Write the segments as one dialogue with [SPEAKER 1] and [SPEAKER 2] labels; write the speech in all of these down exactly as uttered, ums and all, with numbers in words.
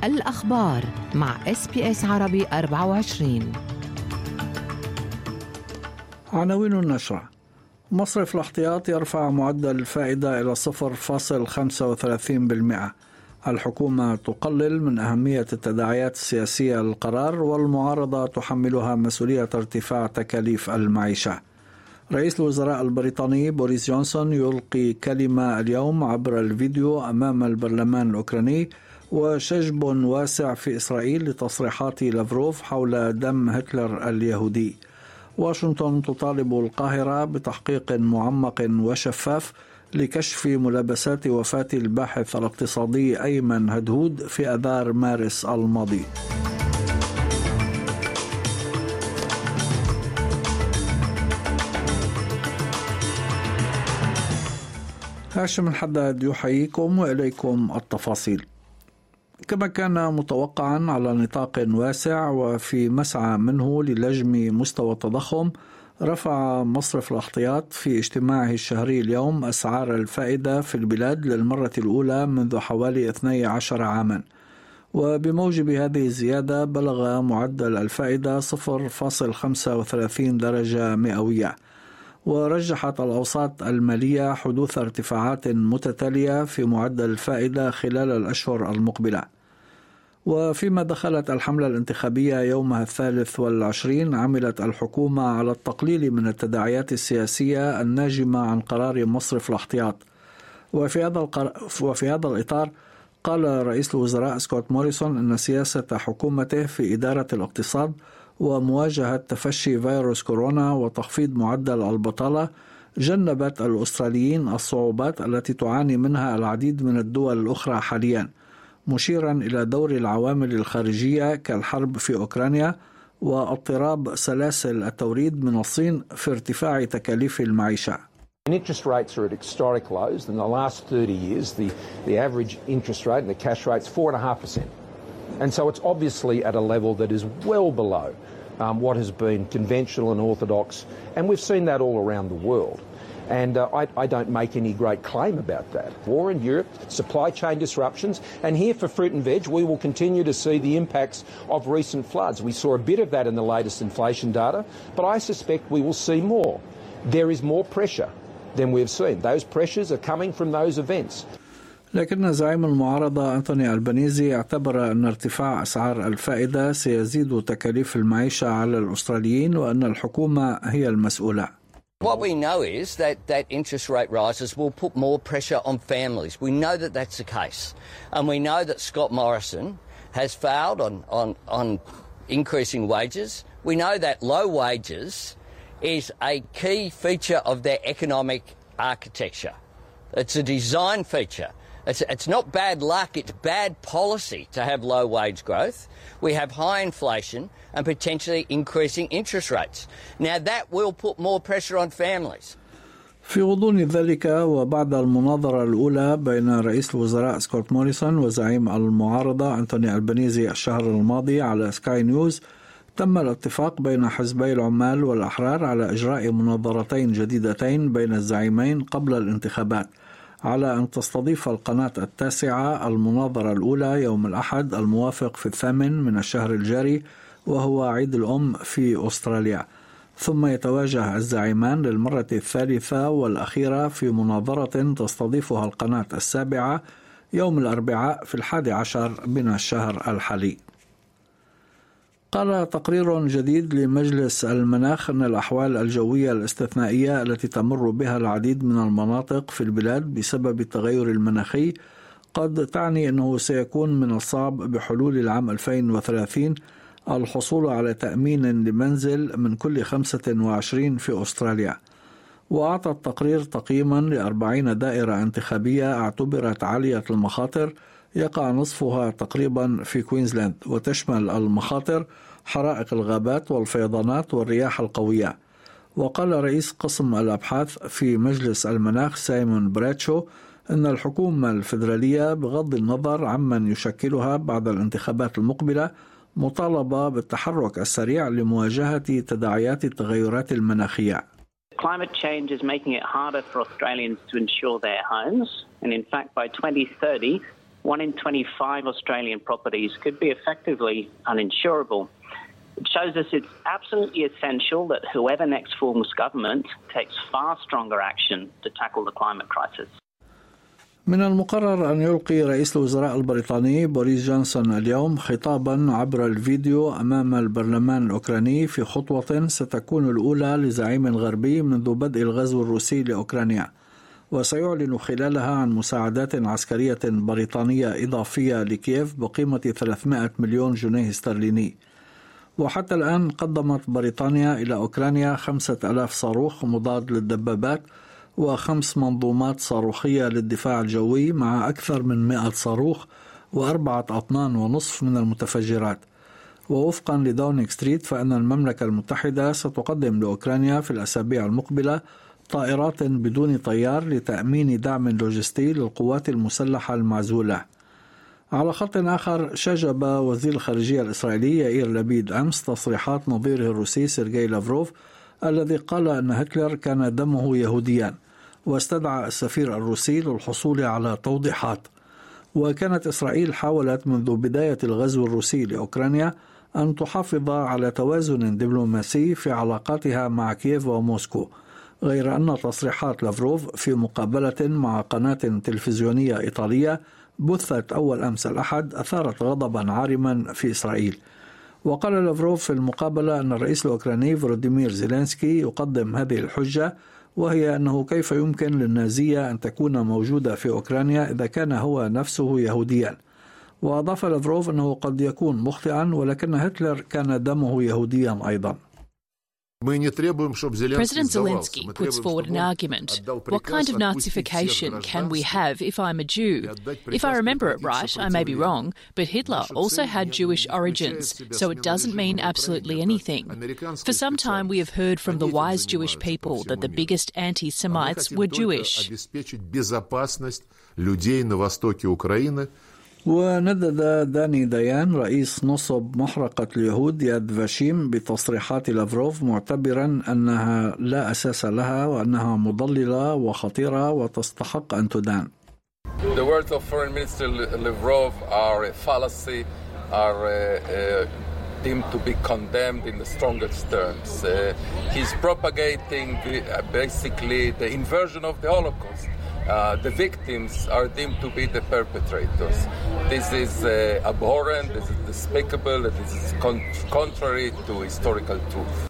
[SPEAKER 1] الأخبار مع إس بي إس عربي أربعة وعشرين.
[SPEAKER 2] عناوين النشرة: مصرف الاحتياط يرفع معدل الفائدة إلى صفر فاصل خمسة وثلاثين بالمئة. الحكومة تقلل من أهمية التداعيات السياسية للقرار، والمعارضة تحملها مسؤولية ارتفاع تكاليف المعيشة. رئيس الوزراء البريطاني بوريس جونسون يلقي كلمة اليوم عبر الفيديو أمام البرلمان الأوكراني، وشجب واسع في إسرائيل لتصريحات لافروف حول دم هتلر اليهودي. واشنطن تطالب القاهرة بتحقيق معمق وشفاف لكشف ملابسات وفاة الباحث الاقتصادي أيمن هدهود في آذار مارس الماضي. هاشم الحداد يحييكم وإليكم التفاصيل. كما كان متوقعا على نطاق واسع وفي مسعى منه للجم مستوى التضخم، رفع مصرف الاحتياط في اجتماعه الشهري اليوم أسعار الفائدة في البلاد للمرة الأولى منذ حوالي اثني عشر عاما، وبموجب هذه الزيادة بلغ معدل الفائدة صفر فاصل خمسة وثلاثين درجة مئوية. ورجحت الأوساط المالية حدوث ارتفاعات متتالية في معدل الفائدة خلال الأشهر المقبلة. وفيما دخلت الحملة الانتخابية يومها الثالث والعشرين، عملت الحكومة على التقليل من التداعيات السياسية الناجمة عن قرار مصرف الاحتياط. وفي هذا القر... وفي هذا الإطار قال رئيس الوزراء سكوت موريسون أن سياسة حكومته في إدارة الاقتصاد ومواجهة تفشي فيروس كورونا وتخفيض معدل البطالة جنبت الأستراليين الصعوبات التي تعاني منها العديد من الدول الأخرى حاليا، مشيرا إلى دور العوامل الخارجية كالحرب في أوكرانيا واضطراب سلاسل التوريد من الصين في ارتفاع تكاليف المعيشة.
[SPEAKER 3] Interest rates are at historic lows. In the last thirty years, the, the average interest rate and the cash rate is four point five percent. And so it's obviously at a level that is well below um, what has been conventional and orthodox, and we've seen that all around the world. And uh, I, I don't make any great claim about that. War in Europe, supply chain disruptions, and here for fruit and veg, we will continue to see the impacts of recent floods. We saw a bit of that in the latest inflation data, but I suspect we will see more. There is more pressure than we've seen. Those pressures are coming from those events.
[SPEAKER 2] لكن زعيم المعارضة أنتوني ألبانيزي اعتبر أن ارتفاع أسعار الفائدة سيزيد تكاليف المعيشة على الأستراليين وأن الحكومة هي المسؤولة.
[SPEAKER 4] What we know is that, that interest rate rises will put more pressure on families. We know that that's the case. And we know that Scott Morrison has failed on, on, on increasing wages. We know that low wages is a key feature of their economic architecture. It's a design feature. It's, it's not bad luck, it's bad policy to have low wage growth. We have high inflation and potentially increasing interest rates. Now that will put more pressure on families.
[SPEAKER 2] في غضون ذلك وبعد المناظرة الأولى بين رئيس الوزراء سكوت موريسون وزعيم المعارضة أنتوني ألبانيزي الشهر الماضي على سكاي نيوز، تم الاتفاق بين حزبي العمال والأحرار على إجراء مناظرتين جديدتين بين الزعيمين قبل الانتخابات، على أن تستضيف القناة التاسعة المناظرة الأولى يوم الأحد الموافق في الثامن من الشهر الجاري، وهو عيد الأم في أستراليا. ثم يتواجه الزعيمان للمرة الثالثة والأخيرة في مناظرة تستضيفها القناة السابعة يوم الأربعاء في الحادي عشر من الشهر الحالي. قال تقرير جديد لمجلس المناخ أن الأحوال الجوية الاستثنائية التي تمر بها العديد من المناطق في البلاد بسبب التغير المناخي قد تعني أنه سيكون من الصعب بحلول العام ألفين وثلاثين الحصول على تأمين لمنزل من كل خمسة وعشرين في أستراليا. وأعطى التقرير تقييما لأربعين دائرة انتخابية اعتبرت عالية المخاطر يقع نصفها تقريبا في كوينزلاند، وتشمل المخاطر حرائق الغابات والفيضانات والرياح القوية. وقال رئيس قسم الأبحاث في مجلس المناخ سايمون براتشو أن الحكومة الفيدرالية بغض النظر عمن يشكلها بعد الانتخابات المقبلة مطالبة بالتحرك السريع لمواجهة تداعيات التغيرات المناخية.
[SPEAKER 5] Climate change is making it harder for Australians to insure their homes, and in fact by twenty thirty one in twenty-five Australian properties could be effectively uninsurable. It shows us it's absolutely essential that whoever next forms government takes far stronger action to tackle the climate crisis.
[SPEAKER 2] من المقرر أن يلقي رئيس الوزراء البريطاني بوريس جونسون اليوم خطابا عبر الفيديو أمام البرلمان الأوكراني في خطوة ستكون الأولى لزعيم غربي منذ بدء الغزو الروسي لأوكرانيا، وسيعلن خلالها عن مساعدات عسكرية بريطانية إضافية لكييف بقيمة ثلاثمائة مليون جنيه استرليني. وحتى الآن قدمت بريطانيا إلى أوكرانيا خمسة آلاف صاروخ مضاد للدبابات وخمس منظومات صاروخية للدفاع الجوي مع أكثر من مئة صاروخ وأربعة أطنان ونصف من المتفجرات. ووفقا لداونينغ ستريت فإن المملكة المتحدة ستقدم لأوكرانيا في الأسابيع المقبلة طائرات بدون طيار لتأمين دعم لوجستي للقوات المسلحة المعزولة. على خط آخر، شجب وزير الخارجية الإسرائيلي يائير لبيد أمس تصريحات نظيره الروسي سيرجي لافروف الذي قال أن هتلر كان دمه يهوديا، واستدعى السفير الروسي للحصول على توضيحات. وكانت إسرائيل حاولت منذ بداية الغزو الروسي لأوكرانيا أن تحافظ على توازن دبلوماسي في علاقاتها مع كييف وموسكو، غير أن تصريحات لافروف في مقابلة مع قناة تلفزيونية إيطالية بثت أول أمس الأحد أثارت غضبا عارما في إسرائيل. وقال لافروف في المقابلة أن الرئيس الأوكراني فلوديمير زيلينسكي يقدم هذه الحجة، وهي أنه كيف يمكن للنازية أن تكون موجودة في أوكرانيا إذا كان هو نفسه يهوديا. وأضاف لافروف أنه قد يكون مخطئا، ولكن هتلر كان دمه يهوديا أيضا.
[SPEAKER 6] President Zelensky puts forward an argument. What kind of Nazification can we have if I'm a Jew? If I remember it right, I may be wrong, but Hitler also had Jewish origins, so it doesn't mean absolutely anything. For some time we have heard from the wise Jewish people that the biggest anti-Semites were Jewish.
[SPEAKER 2] وندد داني ديان رئيس نصب محرقة اليهود ياد فاشيم بتصريحات لافروف، معتبرا أنها لا أساس لها وأنها مضللة وخطيرة وتستحق أن تدان.
[SPEAKER 7] The words of Foreign Minister Lavrov are a fallacy, are uh, uh, deemed to be condemned in the strongest terms. Uh, he's propagating the, uh, basically the inversion of the Holocaust. Uh, the victims are deemed to be the perpetrators. This is uh, abhorrent, this is despicable, this is con- contrary to historical truth.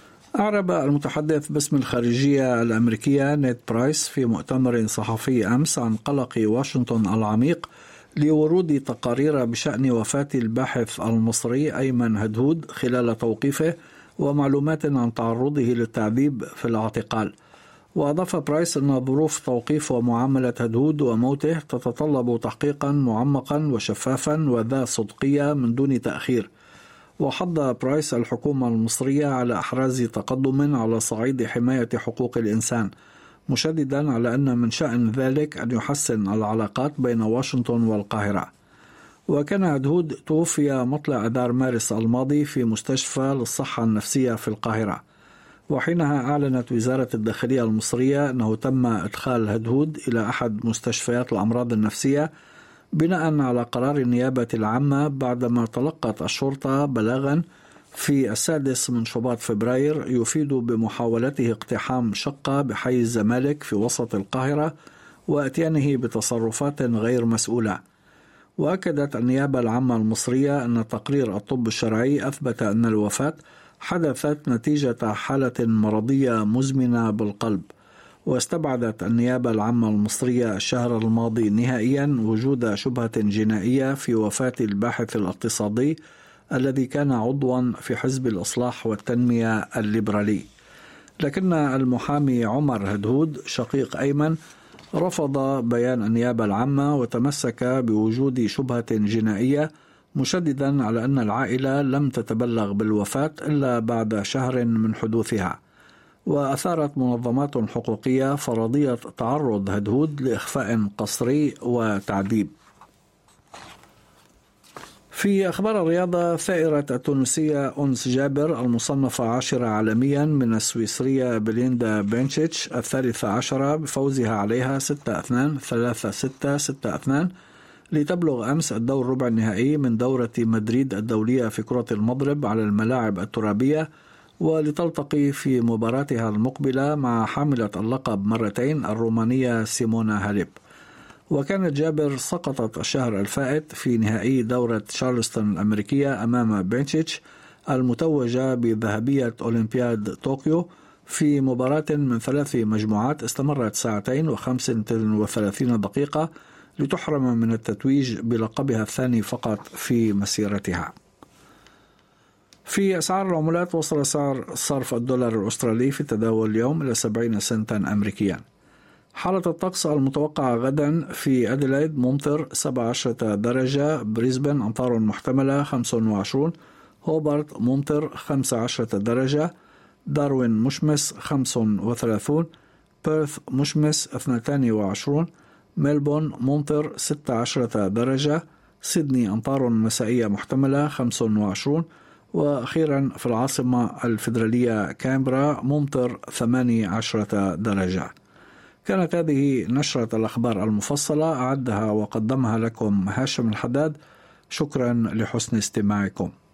[SPEAKER 2] أعرب المتحدث باسم الخارجية الأمريكية نيد برايس في مؤتمر صحفي أمس عن قلق واشنطن العميق لورود تقارير بشأن وفاة الباحث المصري أيمن هدهود خلال توقيفه ومعلومات عن تعرضه للتعذيب في الاعتقال. وأضاف برايس أن ظروف توقيف ومعاملة هدهود وموته تتطلب تحقيقا معمقا وشفافا وذا صدقية من دون تأخير. وحض برايس الحكومة المصرية على إحراز تقدم على صعيد حماية حقوق الإنسان، مشددا على أن من شأن ذلك أن يحسن العلاقات بين واشنطن والقاهرة. وكان هدهود توفي مطلع أذار مارس الماضي في مستشفى للصحة النفسية في القاهرة. وحينها أعلنت وزارة الداخلية المصرية أنه تم إدخال هدهود إلى أحد مستشفيات الأمراض النفسية بناء على قرار النيابة العامة، بعدما تلقت الشرطة بلاغا في السادس من شباط فبراير يفيد بمحاولته اقتحام شقة بحي الزمالك في وسط القاهرة وأتيانه بتصرفات غير مسؤولة. وأكدت النيابة العامة المصرية أن تقرير الطب الشرعي أثبت أن الوفاة حدثت نتيجة حالة مرضية مزمنة بالقلب. واستبعدت النيابة العامة المصرية الشهر الماضي نهائيا وجود شبهة جنائية في وفاة الباحث الاقتصادي الذي كان عضوا في حزب الإصلاح والتنمية الليبرالي. لكن المحامي عمر هدهود شقيق أيمن رفض بيان النيابة العامة وتمسك بوجود شبهة جنائية، مشددا على أن العائلة لم تتبلغ بالوفاة إلا بعد شهر من حدوثها. وأثارت منظمات حقوقية فرضية تعرض هدهود لإخفاء قسري وتعذيب. في أخبار الرياضة، ثائرة التونسية أنس جابر المصنفة عاشرة عالميا من السويسرية بليندا بنشيتش الثالثة عشرة بفوزها عليها ستة اثنان ثلاثة ستة ستة اثنان لتبلغ أمس الدور ربع النهائي من دورة مدريد الدولية في كرة المضرب على الملاعب الترابية، ولتلتقي في مباراتها المقبلة مع حاملة اللقب مرتين الرومانية سيمونا هاليب. وكانت جابر سقطت الشهر الفائت في نهائي دورة شارلستون الأمريكية أمام بنشيتش المتوجة بذهبية أولمبياد طوكيو في مباراة من ثلاث مجموعات استمرت ساعتين وخمس وثلاثين دقيقة لتحرم من التتويج بلقبها الثاني فقط في مسيرتها. في أسعار العملات، وصل سعر صرف الدولار الأسترالي في التداول اليوم إلى سبعين سنتا أمريكيا. حالة الطقس المتوقعة غدا: في أديلايد ممطر سبعة عشر درجة، بريسبن أمطار محتملة خمسة وعشرين، هوبارت ممطر خمسة عشر درجة، داروين مشمس خمسة وثلاثين، بيرث مشمس اثنتين وعشرين، ملبون ممطر ستة عشر درجة، سيدني أمطار مسائية محتملة خمسة وعشرين، وأخيرا في العاصمة الفيدرالية كامبرا ممطر ثمانية عشر درجة. كانت هذه نشرة الأخبار المفصلة، أعدها وقدمها لكم هاشم الحداد. شكرا لحسن استماعكم.